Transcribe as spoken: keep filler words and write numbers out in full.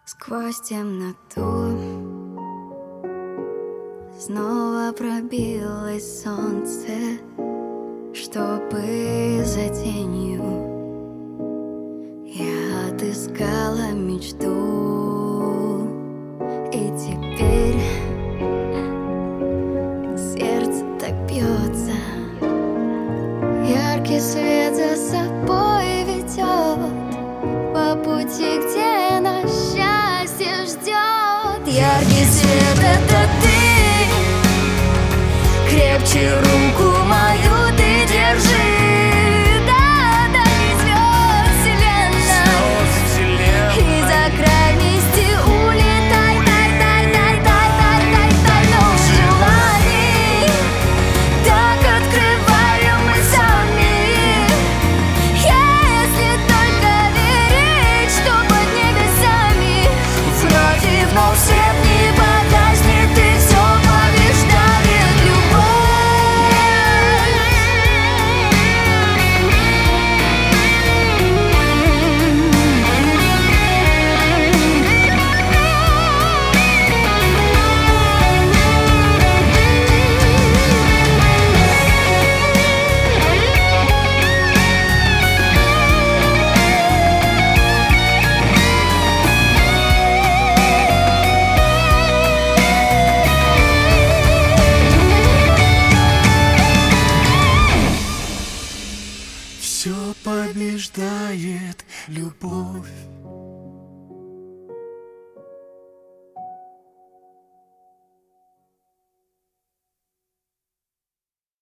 Сквозь темноту снова пробилось солнце, чтобы за тенью я отыскала мечту. И теперь сердце так бьется, яркий свет за собой ведет по пути, где нас счастье ждет. Яркий свет — это ты, крепче руку